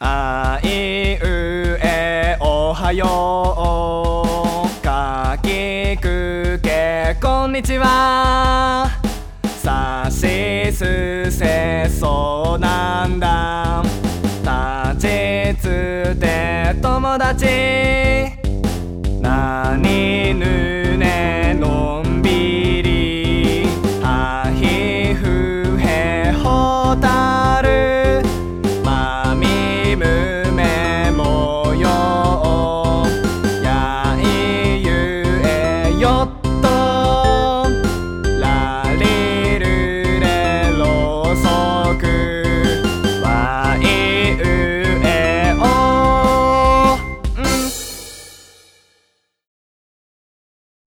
あいうえおはよう、かきくけこんにちは、さしすせそうなんだ、たちつて友達